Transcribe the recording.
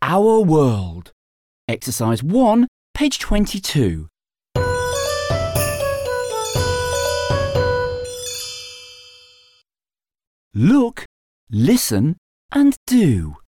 Our World. Exercise 1, page 22. Look, listen and do.